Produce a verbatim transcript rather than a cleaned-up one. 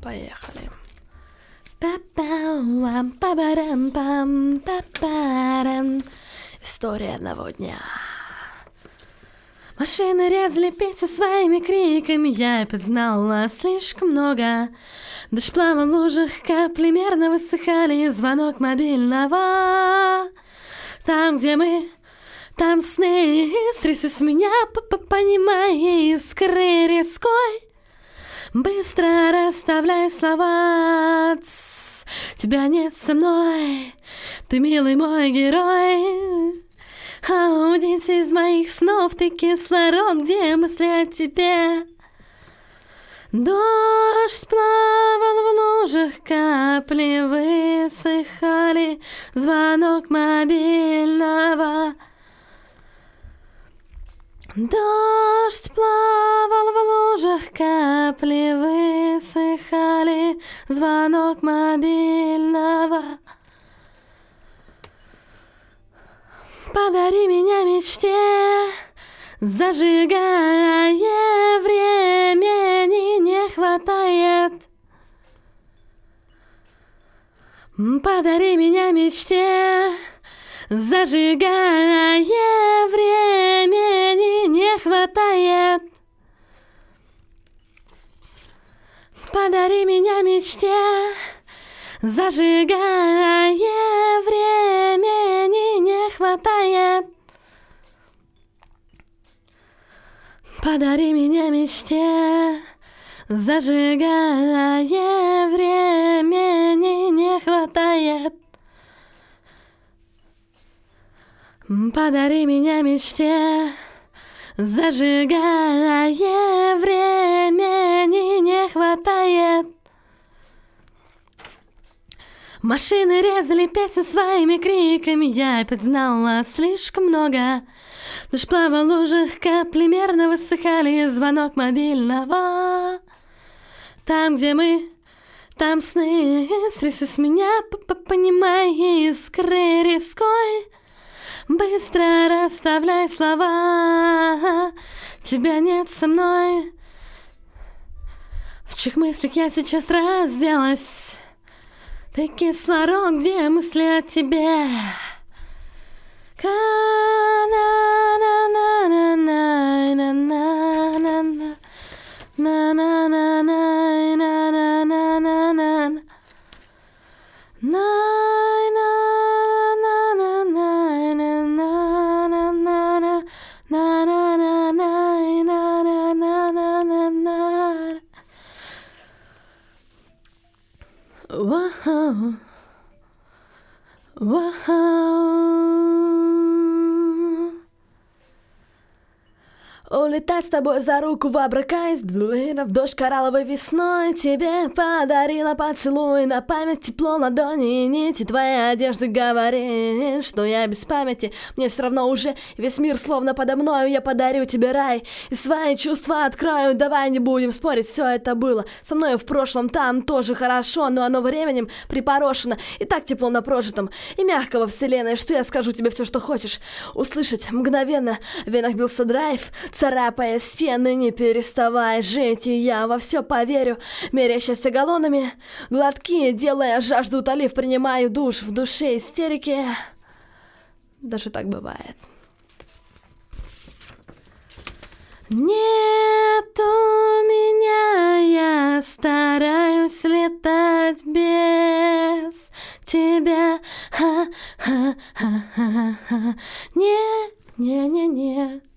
Поехали. Па-пау-ам-па-барам-пам-па-парам. История одного дня. Машины резали пиццу своими криками, я опять знала слишком много. Дождь плавал в лужах, капли мерно высыхали, звонок мобильного. Там, где мы, там сны, стресы с меня, понимай, искры рискуй. Быстро расставляй слова, тс, тебя нет со мной, ты милый мой герой. А удись из моих снов, ты кислород, где мысли о тебе. Дождь плавал в лужах, капли высыхали, звонок мобильного. Дождь плавал в лужах, капли высыхали, звонок мобильного. Подари меня мечте, зажигая, времени не хватает. Подари меня мечте, зажигая, времени не хватает. Подари меня мечте, зажигая, времени не хватает. Подари меня мечте, зажигая, времени не хватает. Подари меня мечте, зажигая, времени не хватает. Машины резали песню своими криками, я опять знала слишком много. Дождь плавал в лужах, капли мерно высыхали, звонок мобильного. Там, где мы, там сны, стресы с меня, понимай, искры рискуй. Быстро расставляй слова, тебя нет со мной. В чьих мыслях я сейчас разделась, ты кислород, где мысли о тебе. Wow. Wow. Улетать с тобой за руку в Абракайс, в дождь коралловой весной. Тебе подарила поцелуй, на память тепло ладони и нити твоей одежды говорит, что я без памяти. Мне все равно уже весь мир словно подо мною. Я подарю тебе рай и свои чувства открою. Давай не будем спорить, все это было со мной в прошлом. Там тоже хорошо, но оно временем припорошено. И так тепло на прожитом и мягкого вселенной, что я скажу тебе все, что хочешь услышать мгновенно. В венах бился драйв, царапая стены, не переставай жить, и я во все поверю, меря счастье галлонами, глотки, делая жажду утолив, принимаю душ в душе истерики. Даже так бывает. Нет у меня, я стараюсь летать без тебя. Ха-ха-ха-ха. Не, не-не-не.